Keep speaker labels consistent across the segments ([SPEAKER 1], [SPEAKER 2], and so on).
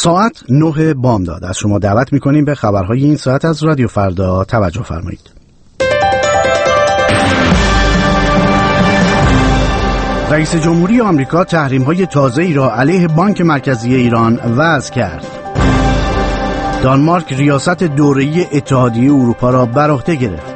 [SPEAKER 1] ساعت 9 بامداد. از شما دعوت می‌کنیم به خبرهای این ساعت از رادیو فردا توجه فرمایید. رئیس جمهوری آمریکا تحریم‌های تازه‌ای را علیه بانک مرکزی ایران وضع کرد. دانمارک ریاست دوره‌ای اتحادیه اروپا را بر عهده گرفت.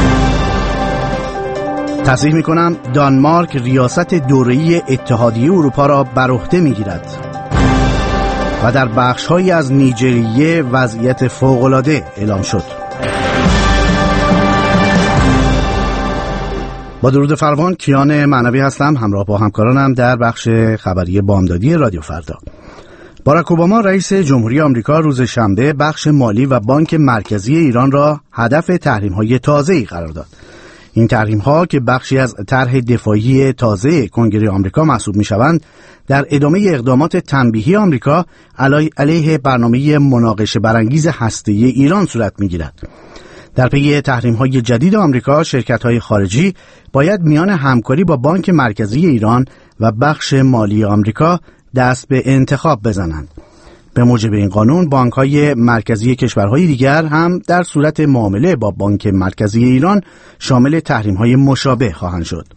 [SPEAKER 1] تصحیح می‌کنم، دانمارک ریاست دوره‌ای اتحادیه اروپا را بر عهده می‌گیرد. و در بخش‌هایی از نیجریه وضعیت فوق‌العاده اعلام شد. با درود فراوان، کیان معنوی هستم، همراه با همکارانم در بخش خبری بامدادی رادیو فردا. باراک اوباما رئیس جمهوری آمریکا روز شنبه بخش مالی و بانک مرکزی ایران را هدف تحریم‌های تازه‌ای قرار داد. این تحریم‌ها که بخشی از طرح دفاعی تازه کنگره آمریکا محسوب می‌شوند، در ادامه اقدامات تنبیهی آمریکا علیه برنامه مناقشه برانگیز هسته‌ای ایران صورت می‌گیرد. در پی تحریم‌های جدید آمریکا، شرکت‌های خارجی باید میان همکاری با بانک مرکزی ایران و بخش مالی آمریکا دست به انتخاب بزنند. به موجب این قانون، بانک‌های مرکزی کشورهای دیگر هم در صورت معامله با بانک مرکزی ایران شامل تحریم‌های مشابه خواهند شد.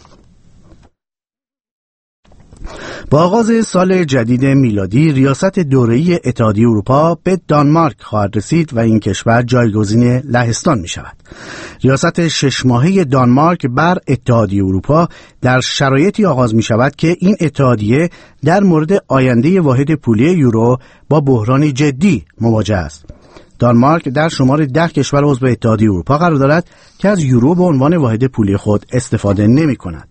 [SPEAKER 1] با آغاز سال جدید میلادی، ریاست دوره‌ای اتحادیه اروپا به دانمارک خواهد رسید و این کشور جایگزین لهستان می شود. ریاست 6 ماهه دانمارک بر اتحادیه اروپا در شرایطی آغاز می شود که این اتحادیه در مورد آینده واحد پولی یورو با بحرانی جدی مواجه است. دانمارک در شمار 10 کشور عضو اتحادیه اروپا قرار دارد که از یورو به عنوان واحد پولی خود استفاده نمی کند.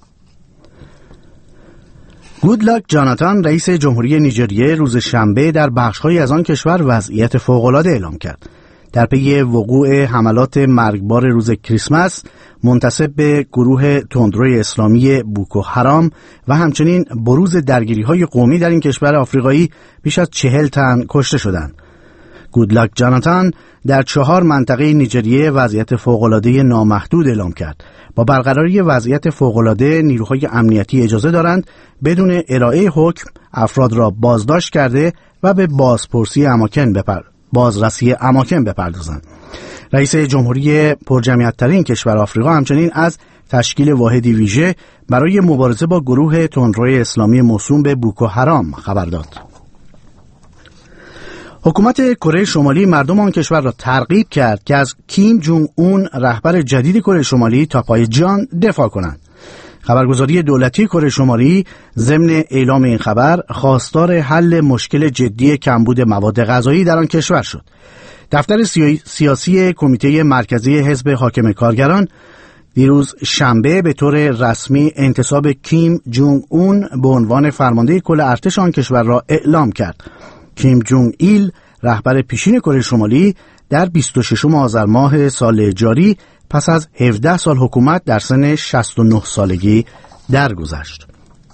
[SPEAKER 1] گودلاک جاناتان رئیس جمهوری نیجریه روز شنبه در بخش‌هایی از آن کشور وضعیت فوق‌العاده اعلام کرد. در پی وقوع حملات مرگبار روز کریسمس منتسب به گروه تندروی اسلامی بوکو حرام و همچنین بروز درگیری‌های قومی در این کشور آفریقایی، بیش از 40 تن کشته شدند. گودلاک جاناتان در 4 منطقه نیجریه وضعیت فوق‌العاده نامحدود اعلام کرد. با برقراری وضعیت فوق‌العاده، نیروهای امنیتی اجازه دارند بدون ارائه حکم افراد را بازداشت کرده و به بازرسی اماکن بپردازند. رئیس جمهوری پرجمعیت‌ترین کشور آفریقا همچنین از تشکیل واحدی ویژه برای مبارزه با گروه تندروی اسلامی موسوم به بوکو حرام خبر داد. حکومت کره شمالی مردم آن کشور را ترغیب کرد که از کیم جونگ اون رهبر جدید کره شمالی تا پای جان دفاع کنند. خبرگزاری دولتی کره شمالی ضمن اعلام این خبر خواستار حل مشکل جدی کمبود مواد غذایی در آن کشور شد. دفتر سیاسی کمیته مرکزی حزب حاکم کارگران دیروز شنبه به طور رسمی انتصاب کیم جونگ اون به عنوان فرمانده کل ارتش آن کشور را اعلام کرد. کیم جونگ ایل رهبر پیشین کره شمالی در 26 آذر ماه سال جاری پس از 17 سال حکومت در سن 69 سالگی درگذشت.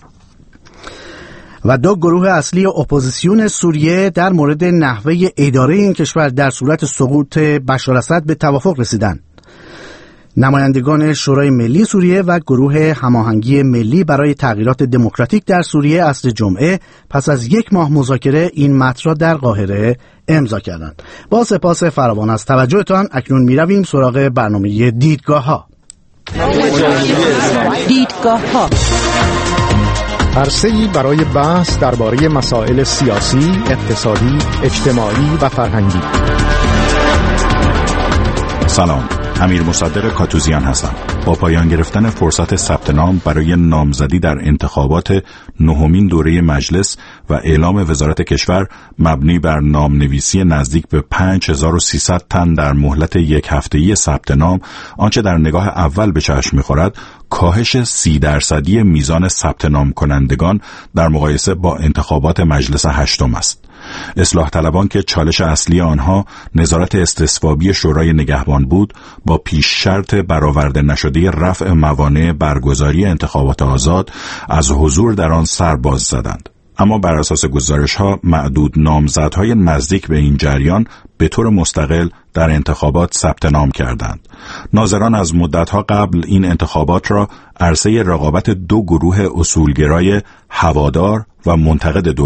[SPEAKER 1] و 2 گروه اصلی اپوزیسیون سوریه در مورد نحوه اداره این کشور در صورت سقوط بشار اسد به توافق رسیدند. نمایندگان شورای ملی سوریه و گروه هماهنگی ملی برای تغییرات دموکراتیک در سوریه عصر جمعه پس از 1 ماه مذاکره این متن را در قاهره امضا کردند. با سپاس فراوان از توجهتان، اکنون می‌رویم سراغ برنامه دیدگاه‌ها.
[SPEAKER 2] دیدگاه‌ها
[SPEAKER 3] عرصه‌ای برای بحث درباره مسائل سیاسی، اقتصادی، اجتماعی و فرهنگی.
[SPEAKER 4] سلام، امیر مصدق کاتوزیان هستم. با پایان گرفتن فرصت ثبت نام برای نامزدی در انتخابات 9مین دوره مجلس و اعلام وزارت کشور مبنی بر نامنویسی نزدیک به 5300 تن در مهلت 1 هفته‌ای ثبت نام، آنچه در نگاه اول به چشم می‌خورد کاهش 30% میزان ثبت نام کنندگان در مقایسه با انتخابات مجلس 8 است. اصلاح طلبان که چالش اصلی آنها نظارت استصوابی شورای نگهبان بود، با پیش شرط برآورده نشده رفع موانع برگزاری انتخابات آزاد از حضور در آن سر باز زدند. اما بر اساس گزارش‌ها معدود نامزدهای نزدیک به این جریان به طور مستقل در انتخابات ثبت نام کردند. ناظران از مدت‌ها قبل این انتخابات را عرصه رقابت 2 گروه اصولگرای هوادار و منتقد دولت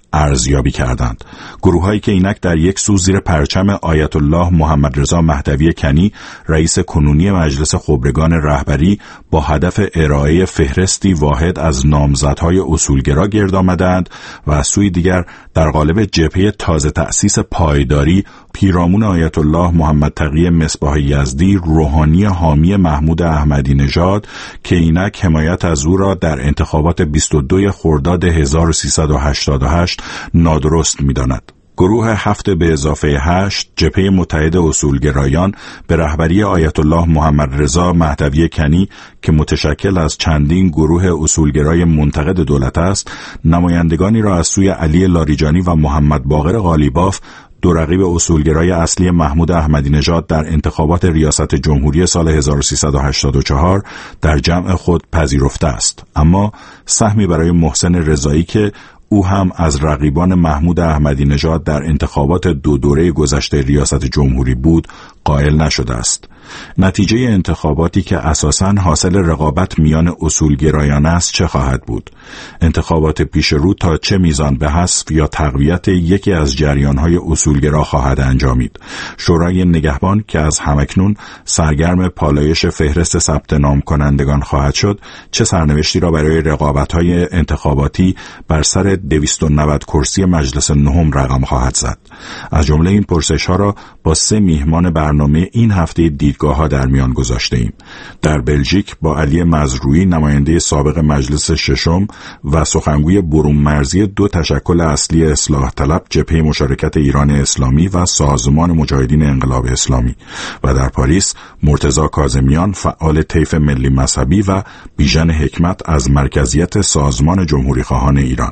[SPEAKER 4] ارزیابی کردند. گروه‌هایی که اینک در یک سو زیر پرچم آیت الله محمد رضا مهدوی کنی رئیس کنونی مجلس خبرگان رهبری با هدف ارائه فهرستی واحد از نامزدهای اصولگرا گرد آمدند و از سوی دیگر در قالب جبهه تازه تأسیس پایداری پیرامون آیت الله محمد تقی مصباح یزدی روحانی حامی محمود احمدی نژاد که اینک حمایت از او را در انتخابات 22 خرداد 1388 نادرست می‌داند. گروه 7 به اضافه 8 جبهه متحد اصولگرایان به رهبری آیت الله محمد رضا مهدوی کنی که متشکل از چندین گروه اصولگرای منتقد دولت است، نمایندگانی را از سوی علی لاریجانی و محمد باقر قالیباف، دو رقیب اصولگرای اصلی محمود احمدی نژاد در انتخابات ریاست جمهوری سال 1384 در جمع خود پذیرفته است، اما سهمی برای محسن رضایی که او هم از رقیبان محمود احمدی نژاد در انتخابات دو دوره گذشته ریاست جمهوری بود قائل نشده است. نتیجه انتخاباتی که اساساً حاصل رقابت میان اصولگرایان است چه خواهد بود؟ انتخابات پیش رو تا چه میزان به حذف یا تقویت یکی از جریان‌های اصولگرا خواهد انجامید؟ شورای نگهبان که از همکنون سرگرم پالایش فهرست ثبت نام کنندگان خواهد شد، چه سرنوشتی را برای رقابت‌های انتخاباتی بر سر 290 کرسی مجلس نهم رقم خواهد زد؟ از جمله این پرسش‌ها را با 3 میهمان برنامه این هفته دیدگاه‌ها در میان گذاشته‌ایم. در بلژیک با علی مزروعی نماینده سابق مجلس ششم و سخنگوی برون مرزی 2 تشکل اصلی اصلاح طلب جبهه مشارکت ایران اسلامی و سازمان مجاهدین انقلاب اسلامی و در پاریس مرتضی کاظمیان فعال طیف ملی مذهبی و بیژن حکمت از مرکزیت سازمان جمهوری خواهان ایران.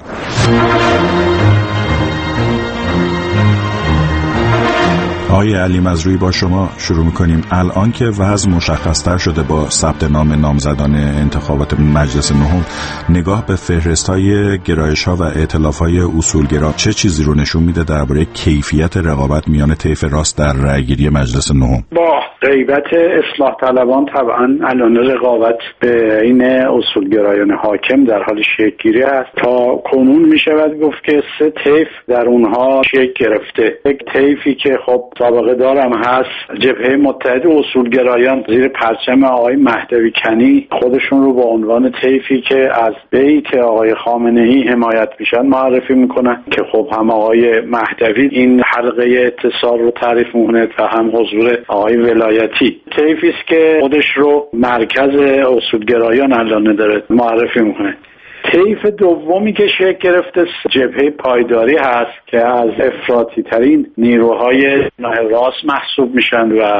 [SPEAKER 4] آقای علی مزروعی با شما شروع می‌کنیم. الان که وضع مشخص‌تر شده با ثبت نام نامزدان انتخابات مجلس نهم، نگاه به فهرست‌های گرایش‌ها و ائتلاف‌های اصولگرا چه چیزی رو نشون میده درباره کیفیت رقابت میان طیف راست در رأیگیری مجلس نهم؟
[SPEAKER 2] با غیبت اصلاح طلبان طبعاً الان رقابت بین اصولگرایان حاکم در حال شکل‌گیری است. تا کنون می‌شود گفت که 3 طیف در اونها شکل گرفته. یک طیفی که خب سابقه دارم هست، جبهه متحد اصولگرایان زیر پرچم آقای مهدوی کنی خودشون رو با عنوان طیفی که از بیت آقای خامنه‌ای حمایت میشن معرفی میکنن که خب هم آقای مهدوی این حلقه اتصال رو تعریف میکنه و هم حضور آقای ولایتی. طیفی است که خودش رو مرکز اصولگرایان الان داره معرفی میکنه. طیف دومی که شکل گرفته جبهه پایداری هست که از افراطی ترین نیروهای راست محسوب میشن و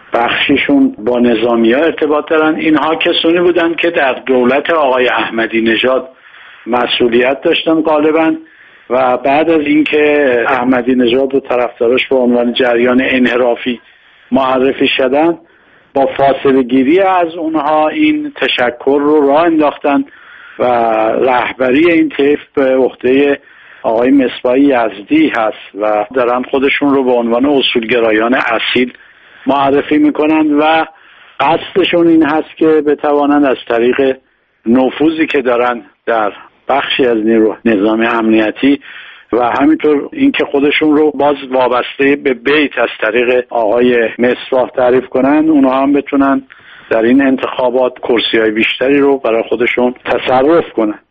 [SPEAKER 2] بخشیشون با نظامی‌ها ارتباط دارن. اینها کسانی بودن که در دولت آقای احمدی نژاد مسئولیت داشتن غالبا و بعد از اینکه احمدی نژاد و طرفداراش به عنوان جریان انحرافی معرفی شدن، با فاصله گیری از اونها این تشکل رو راه انداختن و رهبری این طیف به عهده آقای مصباح یزدی هست و دارن خودشون رو به عنوان اصولگرایان اصیل معرفی میکنن و قصدشون این هست که بتوانند از طریق نفوذی که دارن در بخشی از نیرو نظام امنیتی و همینطور اینکه خودشون رو باز وابسته به بیت از طریق آقای مصباح تعریف کنن، اونها هم بتونن در این انتخابات کرسی‌های بیشتری رو برای خودشون تصرف کنن.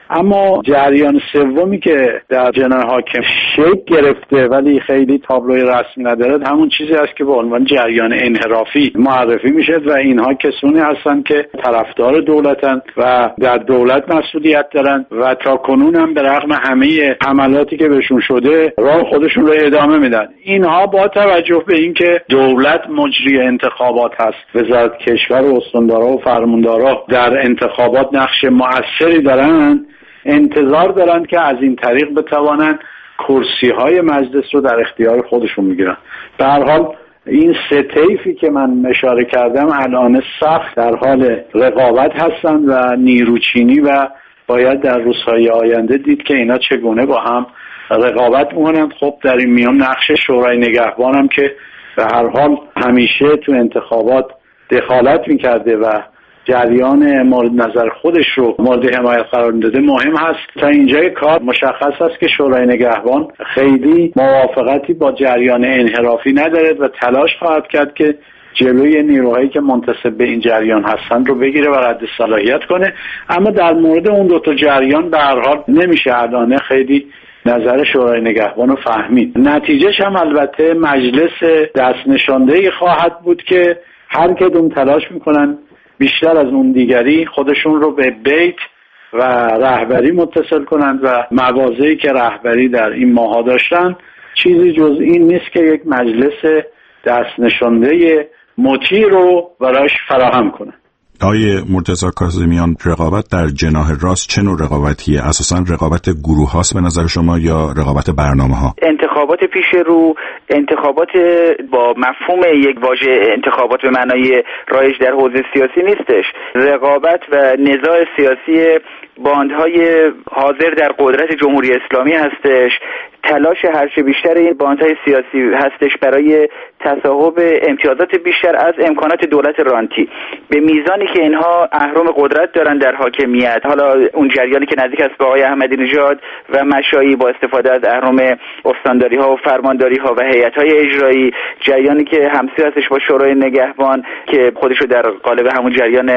[SPEAKER 2] اما جریان سومی که در جناح حاکم شکل گرفته ولی خیلی تابلوی رسمی نداره، همون چیزی است که به عنوان جریان انحرافی معرفی میشه و اینها کسانی هستند که طرفدار دولتن و در دولت مسئولیت دارن و تا کنون هم به رغم همه حملاتی که بهشون شده راه خودشون رو ادامه میدن. اینها با توجه به اینکه دولت مجری انتخابات هست، وزارت کشور و استاندارا و فرماندارا در انتخابات نقش مؤثری دارن، انتظار دارند که از این طریق بتوانند کرسی‌های مجلس رو در اختیار خودشون میگیرن. به هر حال این 3 طیفی که من اشاره کردم الان سخت در حال رقابت هستند و نیروچینی و باید در روزهای آینده دید که اینا چگونه با هم رقابت می‌کنند. خب در این میان نقش شورای نگهبان هم که به هر حال همیشه تو انتخابات دخالت می‌کرده و جریان مورد نظر خودش رو مورد حمایت قرار داده مهم هست. تا اینجای کار مشخص است که شورای نگهبان خیلی موافقتی با جریان انحرافی ندارد و تلاش خواهد کرد که جلوی نیروهایی که منتسب به این جریان هستند رو بگیره و رد صلاحیت کنه. اما در مورد اون دو تا جریان به هر حال نمیشه عدانه خیلی نظر شورای نگهبان رو فهمید. نتیجهش هم البته مجلس دست نشانده‌ای خواهد بود که هر کدوم تلاش میکنن بیشتر از اون دیگری خودشون رو به بیت و رهبری متصل کنند و مواضعی که رهبری در این ماها داشتن چیزی جز این نیست که یک مجلس دست نشانده مطیع رو برایش فراهم کنند.
[SPEAKER 4] آقای مرتضی کاظمیان، رقابت در جناح راست چه نوع رقابتیه؟ اساساً رقابت گروه هاست به نظر شما یا رقابت برنامه ها؟
[SPEAKER 5] انتخابات پیش رو انتخابات با مفهوم یک واژه انتخابات به معنای رایج در حوزه سیاسی نیستش. رقابت و نزاع سیاسی باندهای حاضر در قدرت جمهوری اسلامی هستش. تلاش هرچه بیشتر این باندهای سیاسی هستش برای تصاحب امتیازات بیشتر از امکانات دولت رانتی به میزانی که اینها اهرم قدرت دارن در حاکمیت. حالا اون جریانی که نزدیک است به آقای احمدی نژاد و مشایی با استفاده از اهرم استانداری ها و فرمانداری ها و هیئت های اجرایی، جریانی که همسو هستش با شورای نگهبان که خودشو در قالب همون جریان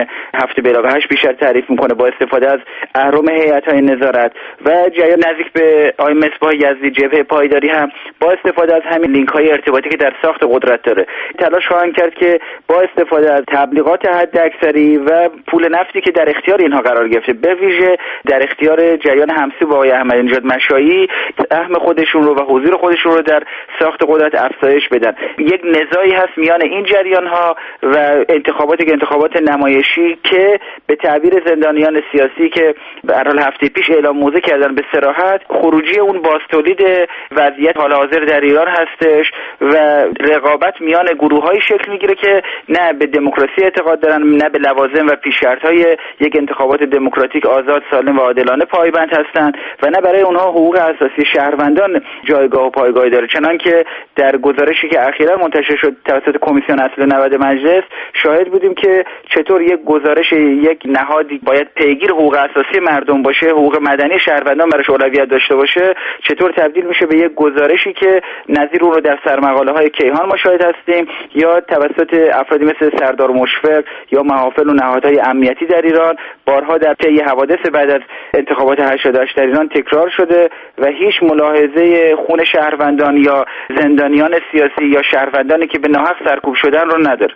[SPEAKER 5] 7+8 بیشتر تعریف میکنه با استفاده از اهرم هیئت های نظارت، و جریان نزدیک به آقای مصباح یزدی جبهه پایداری هم با استفاده از همین لینک های ارتباطی که در ساخت قدرت داره تلاش خواهند کرد که با استفاده از تبلیغات حداکثری و پول نفتی که در اختیار اینها قرار گرفته، به ویژه در اختیار جریان همسو با آقای احمدی نژاد مشایی، سهم خودشون رو و حضور خودشون رو در ساخت قدرت افزایش بدن. یک نزاعی هست میان این جریان ها و انتخاباتی که انتخابات نمایشی که به تعبیر زندانیان سیاسی که به هر حال هفته پیش اعلام موضع کردن به صراحت خروجی اون بازتولید وضعیت حال حاضر در ایران هستش و رقابت میان گروه‌های شکل میگیره که نه به دموکراسی اعتقاد دارن، نه به لوازم و پیش‌شرط‌های یک انتخابات دموکراتیک آزاد، سالم و عادلانه پایبند هستند و نه برای اونها حقوق اساسی شهروندان جایگاه و پایگاهی داره. چنانکه در گزارشی که اخیراً منتشر شد توسط کمیسیون اصل 90 مجلس شاهد بودیم که چطور یک گزارش یک نهادی باید پیگیر حقوق اساسی مردم باشه، حقوق مدنی شهروندان براش اولویت داشته باشه، چطور تبدیل میشه به یک گزارشی که نظیر اون رو در سرمقاله‌های کیهان ما شاهد هستیم یا توسط افرادی مثل سردار مشفق یا محافل و نهادهای امنیتی در ایران بارها در طی حوادث بعد از انتخابات 88 در ایران تکرار شده و هیچ ملاحظه خون شهروندان یا زندانیان سیاسی یا شهروندانی که به ناحق سرکوب شدن رو نداره.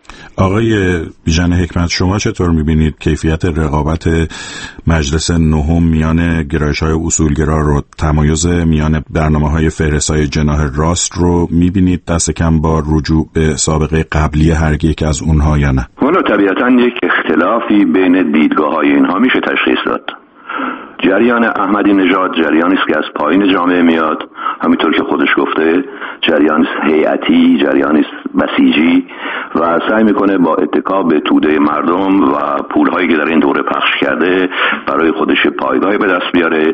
[SPEAKER 4] آقای بیژن حکمت، شما چطور می‌بینید کیفیت رقابت مجلس نهم میان گرایش‌های اصولگرا رو، تمایز میان برنامه‌های فهرست‌های جناح راست رو می‌بینید دست کم با رجوع به سابقه قبلی هر یک از اونها یا نه؟
[SPEAKER 6] والا طبیعتاً یک اختلافی بین دیدگاه‌های اینها میشه تشخیص داد. جریان احمدی نژاد جریانی است که از پایین جامعه میاد، همینطور که خودش گفته جریان هیئتی، جریانی بسیجی و سعی میکنه با اتکا به توده مردم و پولهایی که در این دوره پخش کرده برای خودش پایگاهی به دست بیاره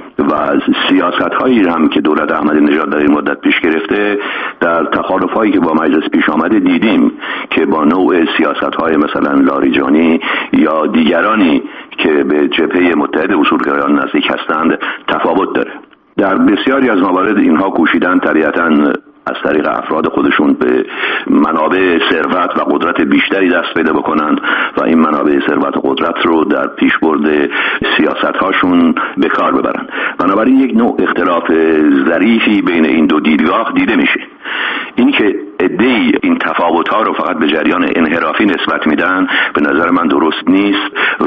[SPEAKER 6] و سیاست‌هایی هم که دولت احمدی نژاد در این مدت پیش گرفته در تخالف‌هایی که با مجلس پیش آمده دیدیم که با نوع سیاست‌های مثلا لاریجانی یا دیگرانی که به جبهه متحد اصولگرایان نزدیک هستند تفاوت داره. در بسیاری از موارد اینها کوشیدن طبیعتاً از طریق افراد خودشون به منابع ثروت و قدرت بیشتری دست پیدا بکنند و این منابع ثروت و قدرت رو در پیشبرد سیاست‌هاشون به کار ببرند. بنابراین یک نوع اختلاف ظریفی بین این دو دیدگاه دیده میشه. این که عده‌ای این تفاوت‌ها رو فقط به جریان انحرافی نسبت میدن به نظر من درست نیست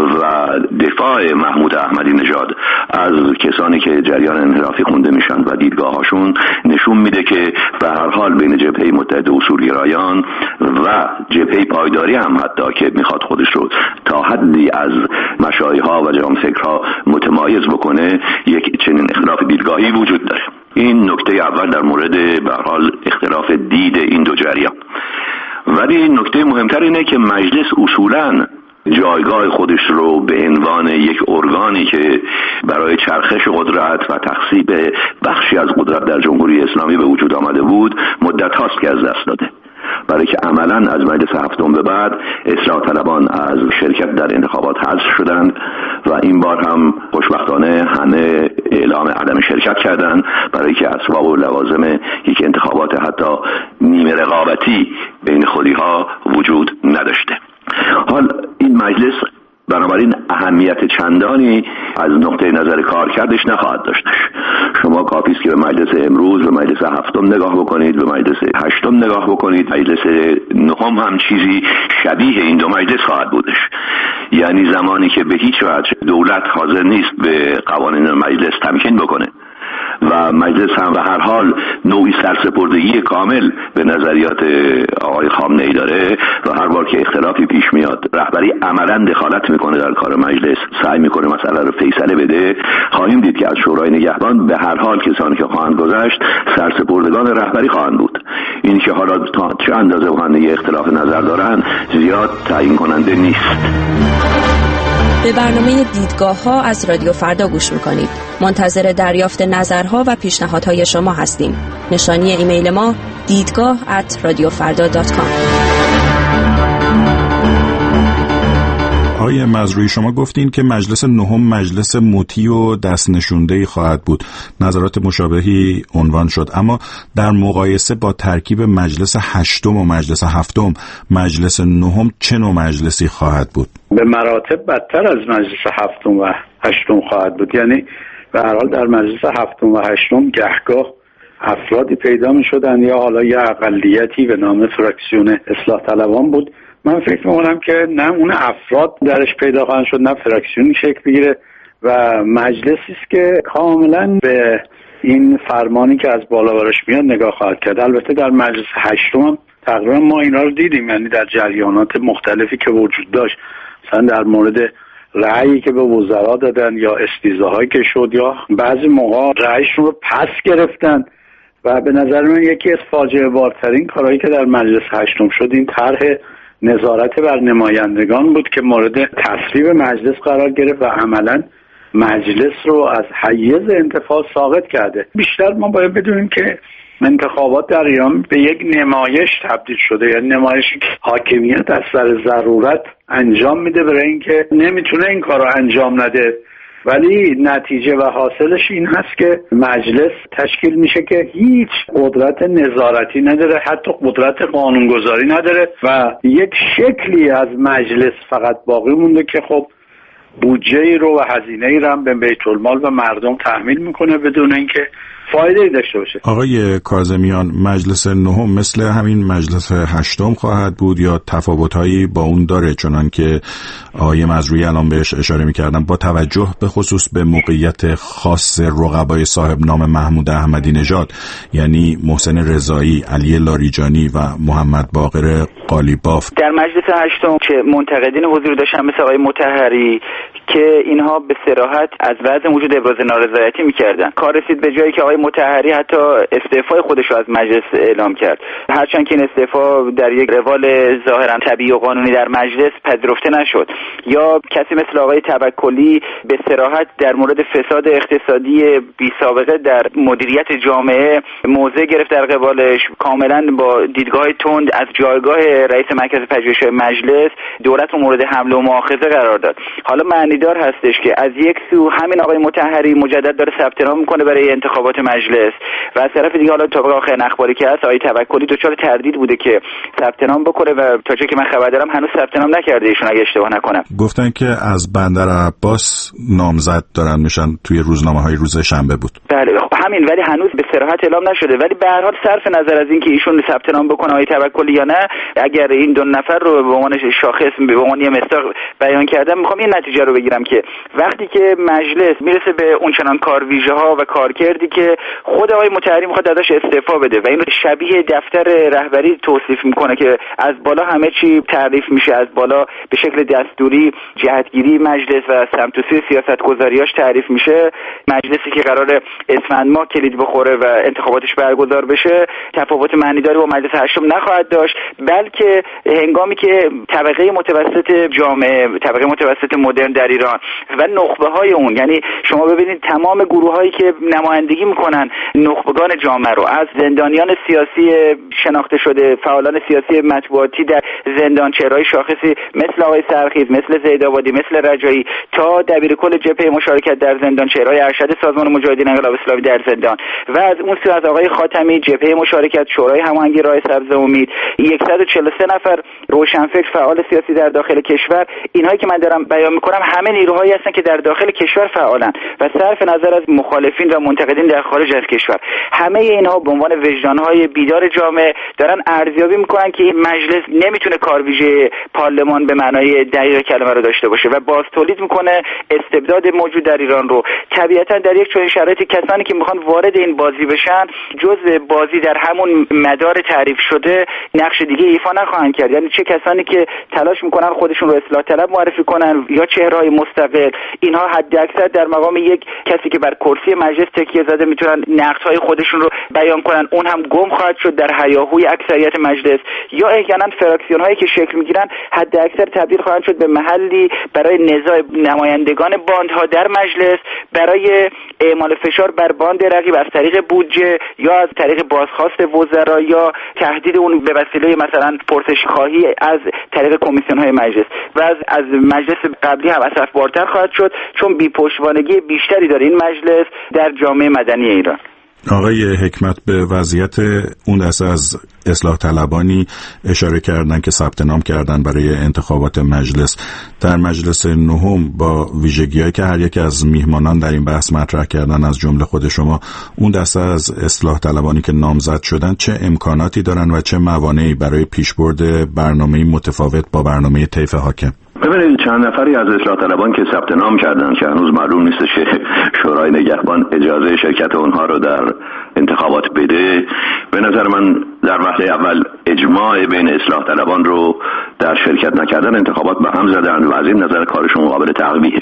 [SPEAKER 6] و دفاع محمود احمدی نژاد از کسانی که جریان انحرافی خونده میشن و دیدگاه‌هاشون نشون میده که به هر حال بین جبهه متحد اصولگرایان و جبهه پایداری هم حتی که میخواد خودش رو تا حدی از مشایخ‌ها و جامعه‌فکرها متمایز بکنه یک چنین اختلاف دیدگاهی وجود داره. این نکته اول در مورد به هر حال اختلاف دید این دو جریان. ولی نکته مهمتر اینه که مجلس اصولاً جایگاه خودش رو به عنوان یک ارگانی که برای چرخش قدرت و تقسیم بخشی از قدرت در جمهوری اسلامی به وجود آمده بود مدت هاست که از دست داده برای که عملاً از مجلس هفتم به بعد اصلاح طلبان از شرکت در انتخابات حذف شدند و این بار هم خوشبختانه همه اعلام عدم شرکت کردند، برای که اسباب و لوازم یک انتخابات حتی نیمه رقابتی بین خودی‌ها وجود نداشته. حال این مجلس بنابراین اهمیت چندانی از نقطه نظر کارکردش نخواهد داشتش. شما کافی است که به مجلس امروز، به مجلس هفتم نگاه بکنید، به مجلس هشتم نگاه بکنید. مجلس نهم هم چیزی شبیه این دو مجلس خواهد بودش. یعنی زمانی که به هیچ وجه دولت حاضر نیست به قوانین مجلس تمکین بکنه و مجلس هم به هر حال نوعی سرسپردگی کامل به نظریات آقای خامنه‌ای داره و هر بار که اختلافی پیش میاد رهبری عملاً دخالت میکنه در کار مجلس، سعی میکنه مسئله رو فیصله بده، خواهیم دید که از شورای نگهبان به هر حال کسانی که خواهند گذشت سرسپردگان رهبری خواهند بود. این که حالا تا چه اندازه خواهند اختلاف نظر دارن زیاد تعیین کننده نیست.
[SPEAKER 7] به برنامه دیدگاه‌ها از رادیو فردا گوش می‌کنید. منتظر دریافت نظرها و پیشنهادهای شما هستیم. نشانی ایمیل ما دیدگاه@radiofarda.com.
[SPEAKER 4] آقای مزروعی، شما گفتین که مجلس نهم مجلس مطیع و دست نشونده‌ای خواهد بود. نظرات مشابهی عنوان شد، اما در مقایسه با ترکیب مجلس هشتم و مجلس هفتم، مجلس نهم چه نوع مجلسی خواهد بود؟
[SPEAKER 2] به مراتب بدتر از مجلس هفتم و هشتم خواهد بود. یعنی به هر حال در مجلس هفتم و هشتم گهگاه افرادی پیدا می شدن یا حالا یه اقلیتی به نام فراکسیون اصلاح طلبان بود. من فکر می‌کنم که نه اون افراد درش پیدا خواهند شد، نه فراکسیونی شکل بگیره و مجلسی است که کاملا به این فرمانی که از بالا برش میاد نگاه خواهد کرد. البته در مجلس هشتم هم تقریبا ما اینا رو دیدیم، یعنی در جریانات مختلفی که وجود داشت، مثلا در مورد رأیی که به وزرا دادن یا استیضاحایی که شد یا بعضی موقع رأیشون رو پس گرفتن و به نظر من یکی از فاجعه بارترین کارهایی که در مجلس هشتم شد این طرح نظارت بر نمایندگان بود که مورد تصویب مجلس قرار گرفت و عملاً مجلس رو از حیز انتفاض ساقط کرده. بیشتر ما باید بدونیم که انتخابات در ایران به یک نمایش تبدیل شده، یعنی نمایشی که حاکمیت از سر ضرورت انجام میده برای اینکه نمیتونه این کار رو انجام نده، ولی نتیجه و حاصلش این هست که مجلس تشکیل میشه که هیچ قدرت نظارتی نداره، حتی قدرت قانونگذاری نداره و یک شکلی از مجلس فقط باقی مونده که خب بودجه‌ای رو و هزینه‌ای رو هم به بیت المال و مردم تحمیل میکنه بدون اینکه فایده‌ای داشته باشه.
[SPEAKER 4] آقای کاظمیان، مجلس نهم مثل همین مجلس هشتم خواهد بود یا تفاوت‌هایی با اون داره؟ چنان که آقای مزروعی الان بهش اشاره می‌کردم، با توجه به خصوص به موقعیت خاص رقبای صاحب نام محمود احمدی نژاد، یعنی محسن رضایی، علی لاریجانی و محمد باقر قالیباف.
[SPEAKER 5] در مجلس هشتم که منتقدین حضور داشتن مثل آقای مطهری که اینها به صراحت از وضع موجود ابراز نارضایتی می‌کردن، کار رسید به جایی که آقای مطهری حتی استعفای خودش رو از مجلس اعلام کرد، هرچند که این استعفا در یک روال ظاهرا طبیعی و قانونی در مجلس پذیرفته نشد. یا کسی مثل آقای توکلی به صراحت در مورد فساد اقتصادی بی سابقه در مدیریت جامعه موضع گرفت در قبالش، کاملا با دیدگاه تند از جایگاه رئیس مرکز پژوهش‌های مجلس دولت رو مورد حمله و مؤاخذه قرار داد. حالا معنیدار هستش که از یک سو همین آقای مطهری مجدد داره ثبت نام میکنه برای انتخابات مجلس و از طرف دیگه حالا طبق آخرین اخباری که هست آقای توکلی دچار تردید بوده که ثبت نام بکنه و تا جایی که من خبر دارم هنوز ثبت نام نکرده ایشون، اگه اشتباه نکنم.
[SPEAKER 4] گفتن که از بندر عباس نامزد دارن میشن، توی روزنامه‌های روز شنبه بود.
[SPEAKER 5] بله همین، ولی هنوز به صراحت اعلام نشده. ولی به هر حال صرف نظر از اینکه ایشون ثبت نام بکنه آقای توکلی یا نه، اگر این دو نفر رو به عنوان شاخص به عنوان مصداق بیان کردم، میخوام این نتیجه رو بگیرم که وقتی که مجلس میرسه به اونچنان کارویژه ها و کارکردی که خود آقای مطهری میخواد ازش استعفا بده و اینو شبیه دفتر رهبری توصیف میکنه که از بالا همه چی تعریف میشه، از بالا به شکل دستوری جهتگیری مجلس و سمت و سوی سیاستگذاریاش تعریف میشه، مجلسی که قرار اسفند ماه کلید بخوره و انتخاباتش برگزار بشه تفاوت معنیداری با مجلس هشتم نخواهد داشت، بلکه هنگامی که طبقه متوسط جامعه، طبقه متوسط مدرن در ایران و نخبه های اون، یعنی شما ببینید تمام گروه هایی که نمایندگی میکنن نخبگان جامعه رو، از زندانیان سیاسی شناخته شده، فعالان سیاسی مطبوعاتی در زندان، چهره‌های شاخصی مثل آقای سرخیز، مثل زیدآبادی، مثل رجایی، تا دبیرکل جبهه مشارکت در زندان، چهره‌های ارشد سازمان مجاهدین انقلاب اسلامی در زندان، و از اون سو از آقای خاتمی، جبهه مشارکت، شورای هماهنگی راه سبز امید، 143 نفر روشنفکر فعال سیاسی در داخل کشور. اینهایی که من دارم بیان میکنم همه نیروهایی هستن که در داخل کشور فعالن و صرف نظر از مخالفین و منتقدین در خارج از کشور، همه اینها به عنوان وجدانهای بیدار جامعه دارن ارزیابی میکنن که این مجلس نمیتونه کارویژه پارلمان به معنای دقیق کلمه رو داشته باشه و باز تولید میکنه استبداد موجود در ایران رو. طبیعتا در یک چنین شرایطی کسانی که میخوان وارد این بازی بشن جزء بازی در همون مدار تعریف شده نقش دیگه ایفا نخواهند کرد، یعنی چه کسانی که تلاش میکنن خودشون رو اصلاح طلب معرفی کنن یا چهره‌های مستقل، اینها حد اکثر در مقام یک کسی که بر کرسی مجلس تکیه زده میتونن نقدهای خودشون رو بیان کنن، اون هم گم خواهد شد در هیاهوی اکثریت مجلس، یا احیانا فراکسیون هایی که شکل میگیرن حد اکثر تبدیل خواهند شد به محلی برای نزاع نمایندگان باندها در مجلس، برای اعمال فشار بر باند رقیب از طریق بودجه یا از طریق بازخواست وزرا یا تهدید اون به وسیله مثلا پرسش خواهی از طریق کمیسیون های مجلس و از مجلس قبلی هم اسفبارتر خواهد شد، چون بی پشتوانگی بیشتری داره این مجلس در جامعه مدنی ایران.
[SPEAKER 4] آقای حکمت به وضعیت اون دسته از اصلاح طلبانی اشاره کردن که ثبت نام کردن برای انتخابات مجلس. در مجلس نهم با ویژگی‌هایی که هر یک از میهمانان در این بحث مطرح کردن از جمله خود شما، اون دسته از اصلاح طلبانی که نامزد شدن چه امکاناتی دارن و چه موانعی برای پیشبرد برنامه‌ای متفاوت با برنامه طیف حاکم؟
[SPEAKER 6] ببینید چند نفری از اصلاح طلبان که ثبت نام کردن که هنوز معلوم نیست که شورای نگهبان اجازه شرکت اونها رو در انتخابات بده، به نظر من در وهله اول اجماع بین اصلاح طلبان رو در شرکت نکردن انتخابات به هم زدن و از این نظر کارشون قابل تقویه.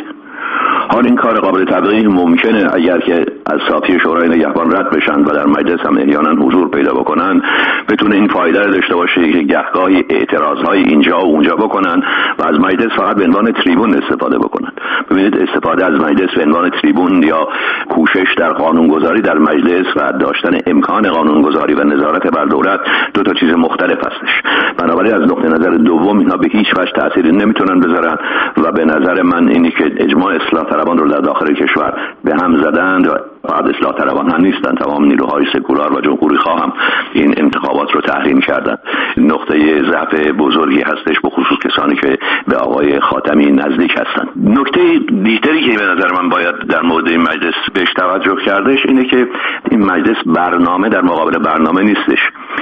[SPEAKER 6] حال این کار قابل تبلیغ ممکنه اگر که از صافی شورای نگهبان رد بشن و در مجلس هم احیانا حضور پیدا بکنن، بتونه این فایده رو داشته باشه که گهگاهی اعتراضهای اینجا و اونجا بکنن و از مجلس فقط به عنوان تریبون استفاده بکنن. ببینید استفاده از مجلس به عنوان تریبون یا کوشش در قانونگذاری در مجلس و داشتن امکان قانونگذاری و نظارت بر دولت دو تا چیز مختلف هستش. بنابراین از نقطه نظر دوم اینا به هیچ وجه تأثیری نمیتونن بذارن و به نظر من اینی که اجماع اصلاح طلبان رو در داخل کشور به هم زدند و فقط اصلاح طلبان هم نیستن، تمام نیروهای سکولار و جمهوری خواه هم این انتخابات رو تحریم کردن. نقطه ضعف بزرگی هستش به خصوص کسانی که به آقای خاتمی نزدیک هستند. نکته دیگری که به نظر من باید در مورد این مجلس بهش توجه کردش اینه که این مجلس برنامه در مقابل برنامه نیستش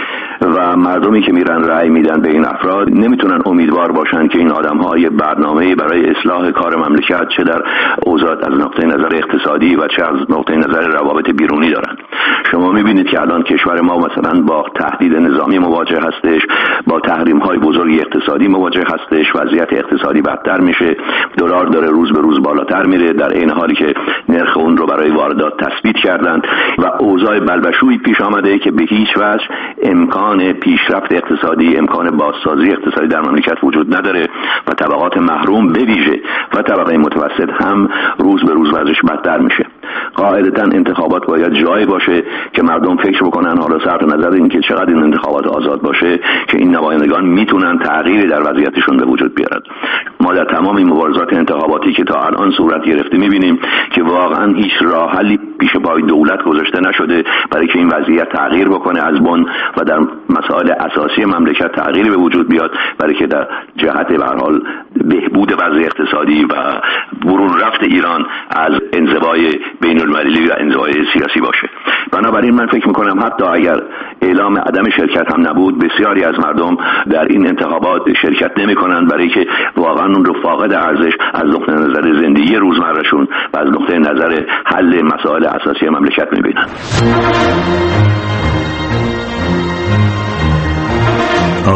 [SPEAKER 6] و مردمی که میرن رأی میدن به این افراد نمیتونن امیدوار باشن که این آدم‌ها یه برنامه‌ای برای اصلاح کار مملکت چه در اوضاع از نقطه نظر اقتصادی و چه از نقطه نظر روابط بیرونی دارن. شما میبینید که الان کشور ما مثلا با تهدید نظامی مواجه هستش، با تحریم‌های بزرگ اقتصادی مواجه هستش، وضعیت اقتصادی بدتر میشه، دلار داره روز به روز بالاتر میره در این حالی که نرخ اون رو برای واردات تثبیت کردن و اوضاع بلبشویی پیش آمده که به هیچ وجه امکان پیشرفت اقتصادی، امکان بازسازی اقتصادی در مملکت وجود نداره و طبقات محروم به ویژه و طبقه متوسط هم روز به روز وضعش بدتر میشه. قاعدتاً انتخابات باید جایی باشه که مردم فکر بکنن، حالا صرف نظر اینکه چقدر این انتخابات آزاد باشه، که این نمایندگان میتونن تغییری در وضعیتشون به وجود بیارن. ما در تمام این مبارزات انتخاباتی که تا الان صورت گرفته میبینیم که واقعا هیچ راه حلی پیش پای دولت گذاشته نشده برای که این وضعیت تغییر بکنه از بن و در مسائل اساسی مملکت تغییری به وجود بیاد برای که در جهت به هر حال بهبود وضع اقتصادی و برون رفت ایران از انزوای بین المللی و انزوای سیاسی باشه. بنابراین من فکر میکنم حتی اگر اعلام عدم شرکت هم نبود، بسیاری از مردم در این انتخابات شرکت نمیکنن برای که واقعا اون رو فاقد ارزش از نقطه نظر زندگی روزمرهشون و از نقطه نظر حل مسائل اساسی مملکت میبینن.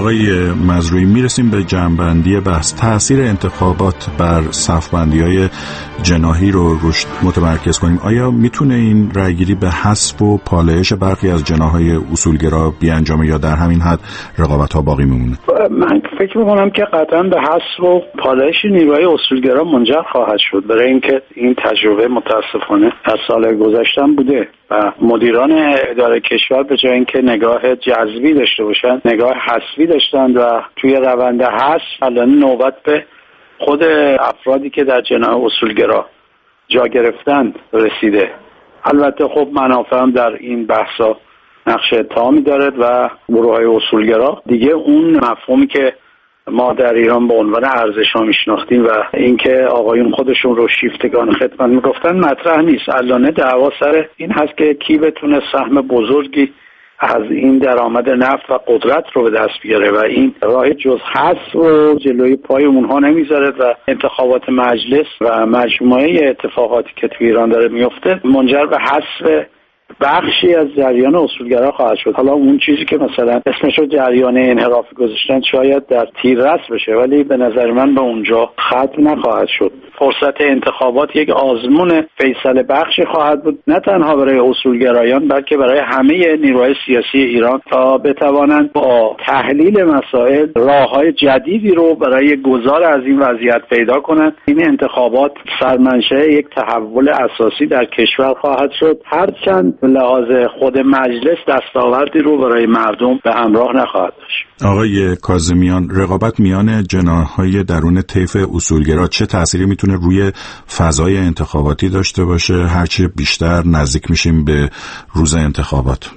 [SPEAKER 4] آقای مزروعی، میرسیم به جمع‌بندی بحث. تأثیر انتخابات بر صف‌بندی‌های جناحی رو روش متمرکز کنیم. آیا میتونه این رأیگیری به حذف و پالایش برخی از جناح‌های اصولگرا بیانجامه یا در همین حد رقابت‌ها باقی میمونه؟
[SPEAKER 2] من فکر می‌کنم که قطعاً به حذف و پالایش نیروهای اصولگرا منجر خواهد شد، برای اینکه این تجربه متأسفانه از سال گذشته بوده و مدیران اداره کشور به جای اینکه نگاه جذبی داشته باشن نگاه حذفی داشتن و توی روند حذف الان نوبت به خود افرادی که در جناح اصولگرا جا گرفتن رسیده. البته خب منافع هم در این بحثا نقش اتهامی دارد و گروه‌های اصولگرا دیگه اون مفهومی که ما در ایران به عنوان ارزش‌ها میشناختیم و اینکه آقایون خودشون رو شیفتگان خدمت میگفتن مطرح نیست. الان دعوا سر این هست که کی بتونه سهم بزرگی از این درآمد نفت و قدرت رو به دست بیاره و این راه جز حذف و جلوی پای اونها نمیذاره و انتخابات مجلس و مجموعه اتفاقاتی که تو ایران داره میفته منجر به حذف بخشی از جریان اصولگرا خواهد شد. حالا اون چیزی که مثلا اسمشو جریان انحرافی گذاشتن شاید در تیررس بشه، ولی به نظر من به اونجا ختم نخواهد شد. فرصت انتخابات یک آزمون فیصله بخشی خواهد بود، نه تنها برای اصولگرایان بلکه برای همه نیروهای سیاسی ایران تا بتوانند با تحلیل مسائل راههای جدیدی رو برای گذار از این وضعیت پیدا کنند. این انتخابات سرمنشأ یک تحول اساسی در کشور خواهد شد، هرچند لحاظ خود مجلس دستاوردی رو برای مردم به همراه نخواهد داشت.
[SPEAKER 4] آقای کاظمیان، رقابت میان جناح‌های درون طیف اصولگرا چه تأثیری میتونه روی فضای انتخاباتی داشته باشه هرچی بیشتر نزدیک میشیم به روز انتخابات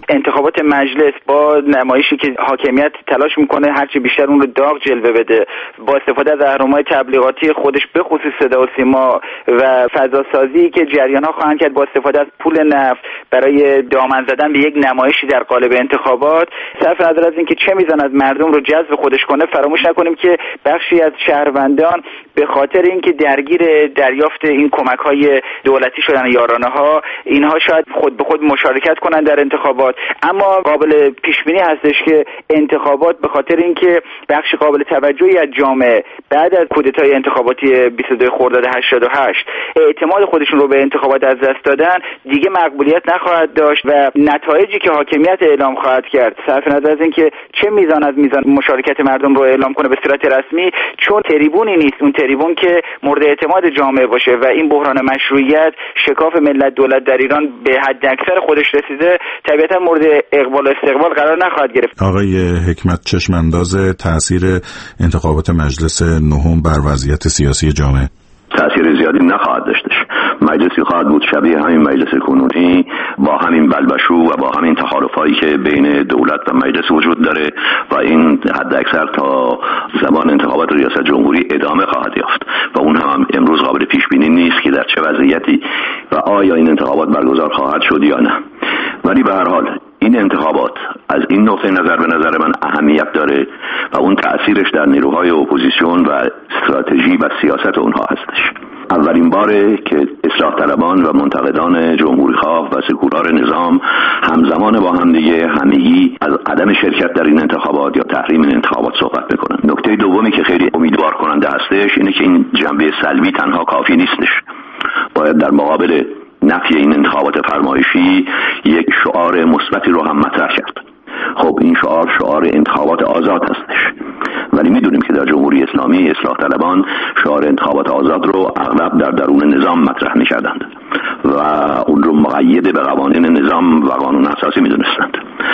[SPEAKER 5] مجلس با نمایشی که حاکمیت تلاش میکنه هرچی بیشتر اون رو داغ جلوه بده با استفاده از اهرم‌های تبلیغاتی خودش به خصوص صدا و سیما و فضاسازی که جریان‌ها خواهند کرد با استفاده از پول نفت برای دامن زدن به یک نمایشی در قالب انتخابات، صرف نظر از اینکه چه میزان از مردم رو جذب خودش کنه، فراموش نکنیم که بخشی از شهروندان به خاطر اینکه درگیر دریافت این کمک‌های دولتی شدن یارانه‌ها، اینها شاید خود به خود مشارکت کنند در انتخابات. اما قابل پیش بینی هستش که انتخابات به خاطر اینکه بخش قابل توجهی از جامعه بعد از کودتای انتخاباتی 22 خرداد 88 اعتماد خودشون رو به انتخابات از دست دادن، دیگه مقبولیت نخواهد داشت و نتایجی که حاکمیت اعلام خواهد کرد صرف نظر از اینکه چه میزان از میزان مشارکت مردم رو اعلام کنه به صورت رسمی، چون تریبونی نیست اون تریبون که مورد اعتماد جامعه باشه و این بحران مشروعیت شکاف ملت دولت در ایران به حد اکثر خودش رسیده، طبیعتا مورد اقبال و استقبال قرار نخواهد گرفت.
[SPEAKER 4] آقای حکمت، چشمانداز تأثیر انتخابات مجلس نهم بر وضعیت سیاسی جامعه
[SPEAKER 6] تأثیر زیادی نخواهد داشتش. مجلسی خواهد بود شبیه همین مجلس کنونی با همین بلبشو و با همین تخالفایی که بین دولت و مجلس وجود داره و این حد اکثر تا زمان انتخابات ریاست جمهوری ادامه خواهد یافت و اون هم امروز قابل پیش بینی نیست که در چه وضعیتی و آیا این انتخابات برگزار خواهد شد یا نه. ولی به هر حال این انتخابات از این نقطه نظر به نظر من اهمیت داره و اون تأثیرش در نیروهای اپوزیسیون و استراتژی و سیاست اونها هستش. اولین باره که اصلاح طلبان و منتقدان جمهوری‌خواه و سکولار نظام همزمان با هم دیگه همگی از عدم شرکت در این انتخابات یا تحریم این انتخابات صحبت میکنن. نکته دومی که خیلی امیدوار کننده هستش اینه که این جنبه سلبی تنها کافی نیستش. باید در مقابل نفی این انتخابات فرمایشی یک شعار مثبتی رو هم مطرح کرد. خب این شعار انتخابات آزاد هستش، ولی میدونیم که در جمهوری اسلامی اصلاح طلبان شعار انتخابات آزاد رو اغلب در درون نظام مطرح میکردند و اون رو مقید به قوانین نظام و قانون اساسی میدونستند.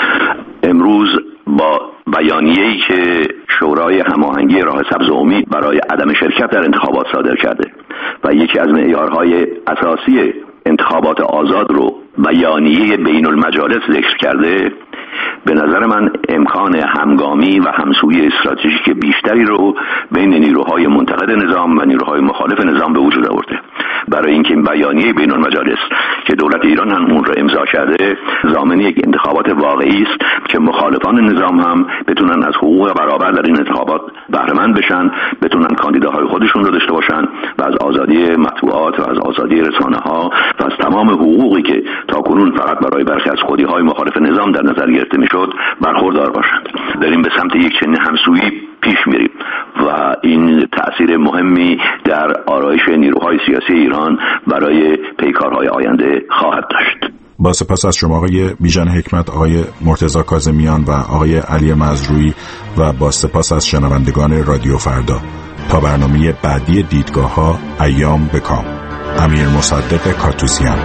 [SPEAKER 6] امروز با بیانیه‌ای که شورای هماهنگی راه سبز امید برای عدم شرکت در انتخابات صادر کرده و یکی از معیارهای اساسی انتخابات آزاد رو بیانیه بین المجالس ذکر کرده، به نظر من امکان همگامی و همسویی استراتژیک بیشتری رو بین نیروهای منتقد نظام و نیروهای مخالف نظام به وجود آورده. برای اینکه بیانیه بین المجالس که دولت ایران هم اون رو امضا کرده ضامن یک انتخابات واقعی است که مخالفان نظام هم بتونن از حقوق برابر در این انتخابات بهره مند بشن، بتونن کاندیداهای خودشون رو داشته باشن و از آزادی مطبوعات و از آزادی رسانه‌ها و از تمام حقوقی که تاکنون فقط برای برخی از خودی‌های مخالف نظام در نظر گرفته میشد برخوردار باشند. داریم به سمت یک چنین همسویی پیش میریم و این تأثیر مهمی در آرایش نیروهای سیاسی ایران برای پیکارهای آینده خواهد داشت.
[SPEAKER 4] با سپاس از شما آقای بیژن حکمت، آقای مرتضی کاظمیان و آقای علی مزروعی و با سپاس از شنوندگان رادیو فردا. تا برنامه بعدی دیدگاه‌ها، ایام بکام. امیر مصدق کاتوزیان.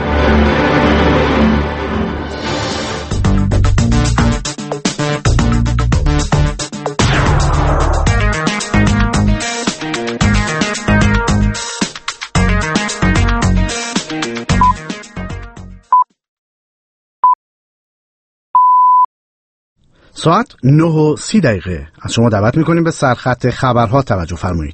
[SPEAKER 1] ساعت 9:30 از شما دعوت میکنیم به سرخط خبرها توجه فرمایید.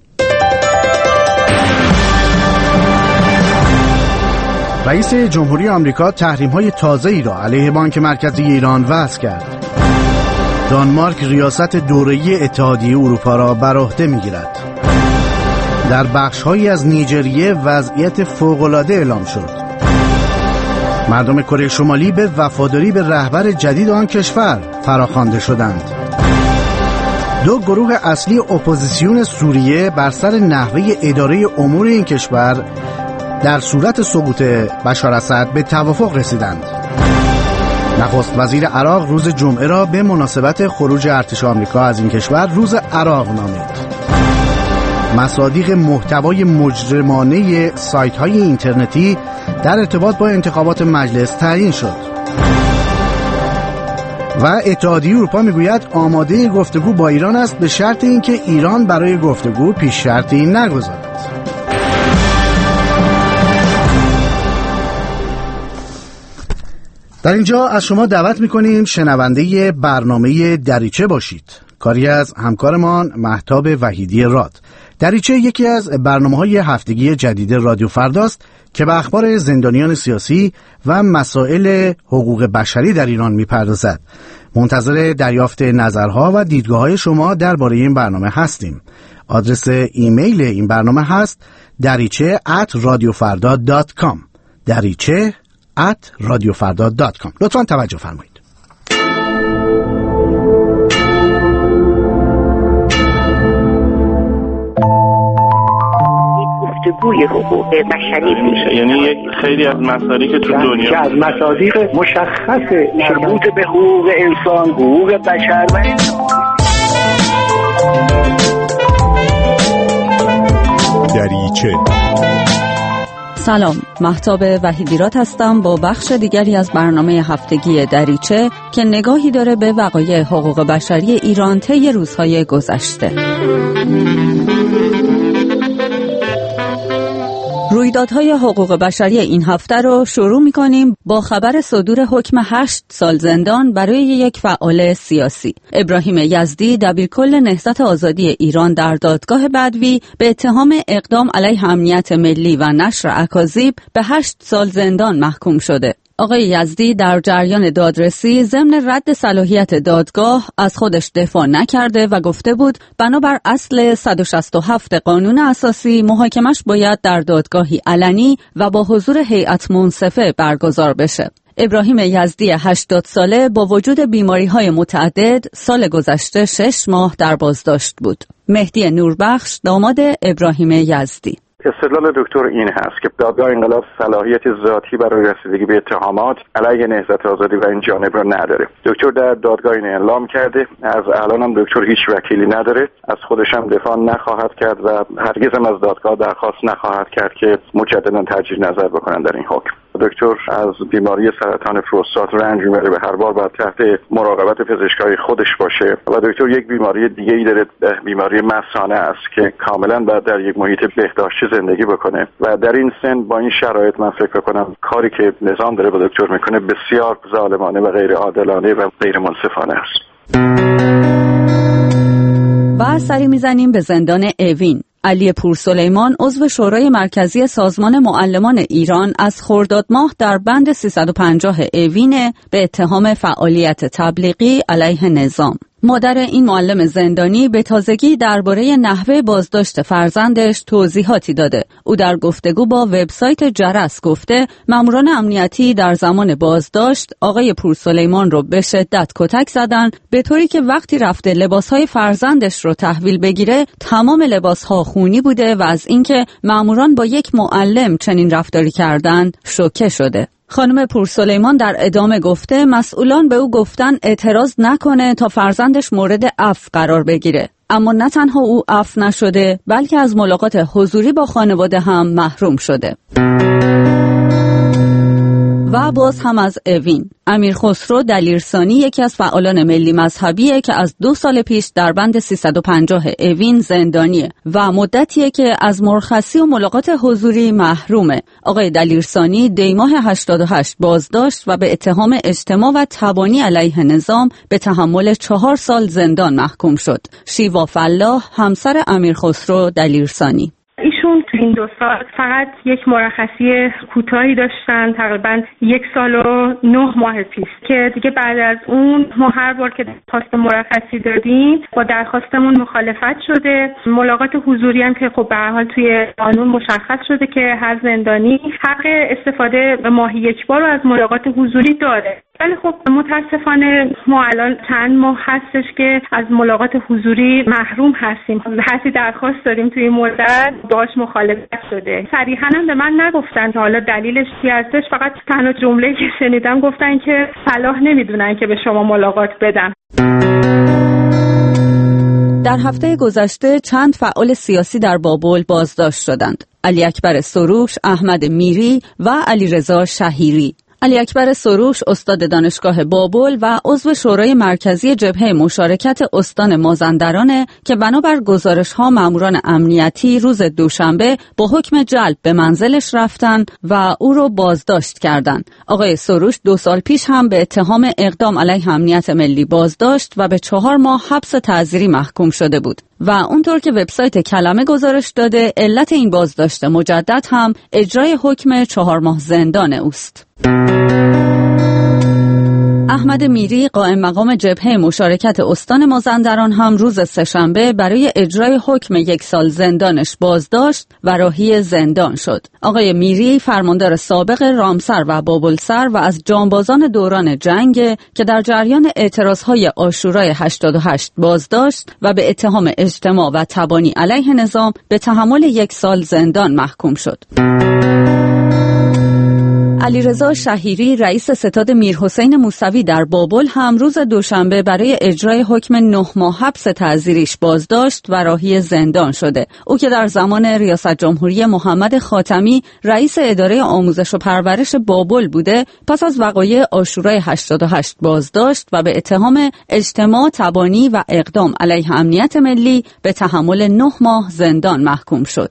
[SPEAKER 1] رئیس جمهوری آمریکا تحریم‌های تازه‌ای را علیه بانک مرکزی ایران وضع کرد. دانمارک ریاست دوره‌ای اتحادیه اروپا را بر عهده می‌گیرد. در بخش‌هایی از نیجریه وضعیت فوق‌العاده اعلام شد. مردم کره شمالی به وفاداری به رهبر جدید آن کشور فراخوانده شدند. دو گروه اصلی اپوزیسیون سوریه بر سر نحوه اداره امور این کشور در صورت سقوط بشار اسد به توافق رسیدند. نخست وزیر عراق روز جمعه را به مناسبت خروج ارتش آمریکا از این کشور روز عراق نامید. مصادیق محتوای مجرمانه سایت‌های اینترنتی در ارتباط با انتخابات مجلس تعیین شد. و اتحادیه اروپا میگوید آماده گفتگو با ایران است به شرط اینکه ایران برای گفتگو پیش شرطی نگذارد. در اینجا از شما دعوت میکنیم شنونده برنامه دریچه باشید، کاری از همکارمان مهتاب وحیدی راد. دریچه یکی از برنامه‌های هفتگی جدید رادیو فرداست که به اخبار زندانیان سیاسی و مسائل حقوق بشری در ایران میپردازد. منتظر دریافت نظرها و دیدگاه‌های شما درباره این برنامه هستیم. آدرس ایمیل این برنامه هست dariche@radiofarda.com dariche@radiofarda.com. لطفاً توجه فرمایید.
[SPEAKER 8] گفتگوی حقوق بشری میشه،
[SPEAKER 9] یعنی یک خیلی از مسائلی که تو دنیا
[SPEAKER 2] که از مصادیق مشخص مربوط به حقوق انسان، حقوق بشر و
[SPEAKER 3] دریچه.
[SPEAKER 10] سلام، مهتاب وحیدیرات هستم با بخش دیگری از برنامه هفتگی دریچه که نگاهی داره به وقایع حقوق بشری ایران طی روزهای گذشته. رویدادهای حقوق بشری این هفته رو شروع می‌کنیم با خبر صدور حکم 8 سال زندان برای یک فعال سیاسی. ابراهیم یزدی دبیرکل نهضت آزادی ایران در دادگاه بدوی به اتهام اقدام علیه امنیت ملی و نشر اکاذیب به 8 سال زندان محکوم شده. آقای یزدی در جریان دادرسی ضمن رد صلاحیت دادگاه از خودش دفاع نکرده و گفته بود بنابر اصل 167 قانون اساسی محاکمش باید در دادگاهی علنی و با حضور هیئت منصفه برگزار بشه. ابراهیم یزدی 80 ساله با وجود بیماری‌های متعدد سال گذشته 6 ماه در بازداشت بود. مهدی نوربخش داماد ابراهیم یزدی:
[SPEAKER 11] استدلال دکتر این هست که دادگاه انقلاب صلاحیت ذاتی برای رسیدگی به اتهامات علیه نهضت آزادی و این جانب را نداره. دکتر در دادگاه این اعلام کرده، از الان هم دکتر هیچ وکیلی نداره، از خودش هم دفاع نخواهد کرد و هرگز هم از دادگاه درخواست نخواهد کرد که مجددا تجدید نظر بکنن در این حکم. دکتر از بیماری سرطان پروستات رنج میبره و هر بار باید تحت مراقبت پزشکای خودش باشه و دکتر یک بیماری دیگه ای داره، بیماری مثانه است که کاملا باید در یک محیط بهداشتی زندگی بکنه و در این سن با این شرایط من فکر کنم کاری که نظام داره با دکتر میکنه بسیار ظالمانه و غیر عادلانه و غیر منصفانه است.
[SPEAKER 10] و سری میزنیم به زندان اوین. علی پورسلیمان عضو شورای مرکزی سازمان معلمان ایران از خرداد ماه در بند 350 اوین به اتهام فعالیت تبلیغی علیه نظام. مادر این معلم زندانی به تازگی درباره نحوه بازداشت فرزندش توضیحاتی داده. او در گفتگو با وبسایت جرس گفته ماموران امنیتی در زمان بازداشت آقای پورسلیمان رو به شدت کتک زدن، به طوری که وقتی رفته لباسهای فرزندش رو تحویل بگیره تمام لباسها خونی بوده و از اینکه ماموران با یک معلم چنین رفتاری کردند شوکه شده. خانم پورسلیمان در ادامه گفته مسئولان به او گفتن اعتراض نکنه تا فرزندش مورد عفو قرار بگیره، اما نه تنها او عفو نشده بلکه از ملاقات حضوری با خانواده هم محروم شده. و باز هم از اوین، امیر خسرو دلیرسانی یکی از فعالان ملی مذهبیه که از 2 سال پیش در بند 350 اوین زندانیه و مدتیه که از مرخصی و ملاقات حضوری محرومه. آقای دلیرسانی دیماه 88 بازداشت و به اتهام اجتماع و تبانی علیه نظام به تحمل 4 سال زندان محکوم شد. شیوا فلاح همسر امیر خسرو دلیرسانی:
[SPEAKER 12] ایشون تو این 2 سال فقط یک مرخصی کوتاهی داشتن، تقریبا 1 سال و 9 ماه پیش، که دیگه بعد از اون ما هر بار که درخواست مرخصی دادیم با درخواستمون مخالفت شده. ملاقات حضوری هم که خب به هر حال توی قانون مشخص شده که هر زندانی حق استفاده ماهی 1 بار از ملاقات حضوری داره، ولی خب متاسفانه ما الان چند ماه هستش که از ملاقات حضوری محروم هستیم. هرچی درخواست دادیم توی مدت باش مخالفت شده. صریحاً هم به من نگفتن که حالا دلیلش چی هستش، فقط تنها جمله‌ای که شنیدم گفتن که صلاح نمیدونن که به شما ملاقات بدن.
[SPEAKER 10] در هفته گذشته چند فعال سیاسی در بابل بازداشت شدند: علی اکبر سروش، احمد میری و علیرضا شهیری. علی اکبر سروش استاد دانشگاه بابل و عضو شورای مرکزی جبهه مشارکت استان مازندرانه که بنابر گزارش‌ها ماموران امنیتی روز دوشنبه با حکم جلب به منزلش رفتن و او رو بازداشت کردند. آقای سروش 2 سال پیش هم به اتهام اقدام علیه امنیت ملی بازداشت و به 4 ماه حبس تعزیری محکوم شده بود. و اونطور که وبسایت کلمه گزارش داده علت این بازداشت مجدد هم اجرای حکم 4 ماه زندان اوست. احمد میری قائم مقام جبهه مشارکت استان مازندران هم روز سه‌شنبه برای اجرای حکم 1 سال زندانش بازداشت و راهی زندان شد. آقای میری فرماندار سابق رامسر و بابلسر و از جانبازان دوران جنگ که در جریان اعتراضهای عاشورای 88 بازداشت و به اتهام اجتماع و تبانی علیه نظام به تحمل 1 سال زندان محکوم شد. علیرضا شهیری رئیس ستاد میرحسین موسوی در بابل هم روز دوشنبه برای اجرای حکم 9 ماه حبس تعزیریش بازداشت و راهی زندان شده. او که در زمان ریاست جمهوری محمد خاتمی رئیس اداره آموزش و پرورش بابل بوده، پس از وقایع عاشورای 88 بازداشت و به اتهام اجتماع تبانی و اقدام علیه امنیت ملی به تحمل 9 ماه زندان محکوم شد.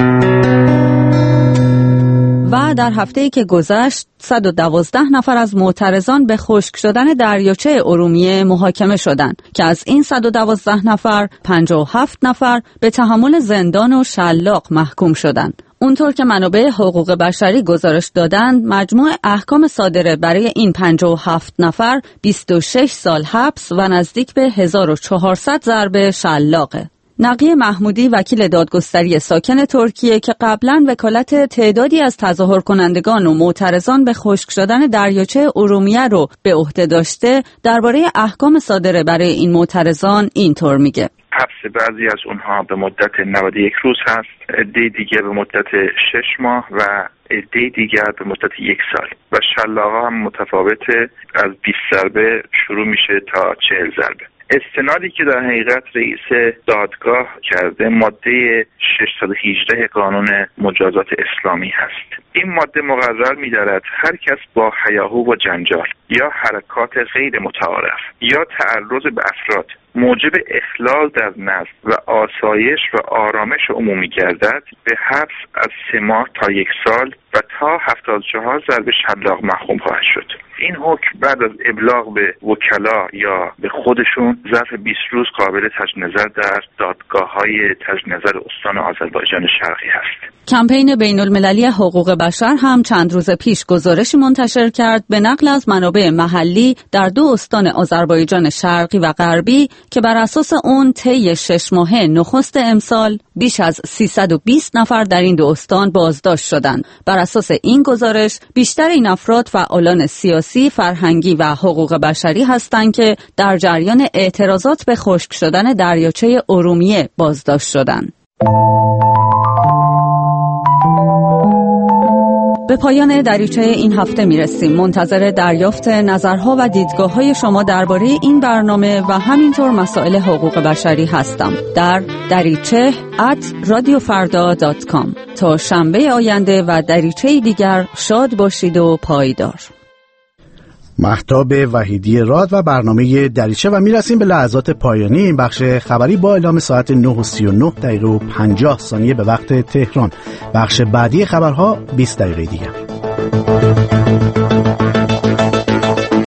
[SPEAKER 10] و در هفته‌ای که گذشت 112 نفر از معترضان به خشک شدن دریاچه ارومیه محاکمه شدند که از این 112 نفر 57 نفر به تحمل زندان و شلاق محکوم شدند. اونطور که منابع حقوق بشری گزارش دادند مجموع احکام صادره برای این 57 نفر 26 سال حبس و نزدیک به 1400 ضربه شلاقه. نقی محمودی وکیل دادگستری ساکن ترکیه که قبلا وکالت تعدادی از تظاهر کنندگان و معترضان به خشک شدن دریاچه ارومیه رو به عهده داشته، درباره احکام صادره برای این معترضان اینطور میگه:
[SPEAKER 13] حبس بعضی از اونها به مدت 91 روز هست، عده دیگر به مدت 6 ماه و عده دیگر به مدت 1 سال و شلاقه هم متفاوته، از 20 ضربه شروع میشه تا 40 ضربه. استنادی که در حقیقت رئیس دادگاه کرده ماده 618 قانون مجازات اسلامی هست. این ماده مقرر می‌دارد هر کس با هیاهو و جنجال یا حرکات غیر متعارف یا تعرض به افراد موجب اخلال در نظم و آسایش و آرامش عمومی گردد به حبس از 3 ماه تا 1 سال و تا 74 ضرب شلاق محکوم خواهد شد. این حکم بعد از ابلاغ به وکلا یا به خودشون ظرف 20 روز قابل تجدید نظر در دادگاه‌های تجدید نظر استان آذربایجان شرقی هست.
[SPEAKER 10] کمپین بین‌المللی حقوق بشر هم چند روز پیش گزارشی منتشر کرد به نقل از منابع محلی در 2 استان آذربایجان شرقی و غربی که بر اساس اون طی 6 ماه نخست امسال بیش از 320 نفر در این 2 استان بازداشت شدند. بر اساس این گزارش بیشتر این افراد فعالان سیاسی، فرهنگی و حقوق بشری هستند که در جریان اعتراضات به خشک شدن دریاچه ارومیه بازداشت شدند. به پایان دریچه این هفته میرسیم. منتظر دریافت نظرها و دیدگاه‌های شما درباره این برنامه و همینطور مسائل حقوق بشری هستم در dariche@radiofarda.com. تا شنبه آینده و دریچه دیگر شاد باشید و پایدار.
[SPEAKER 1] مهتاب وحیدی راد و برنامه دریچه و میرسیم به لحظات پایانی این بخش خبری با اعلام ساعت 9:39 به وقت تهران. بخش بعدی خبرها 20 دقیقه دیگر.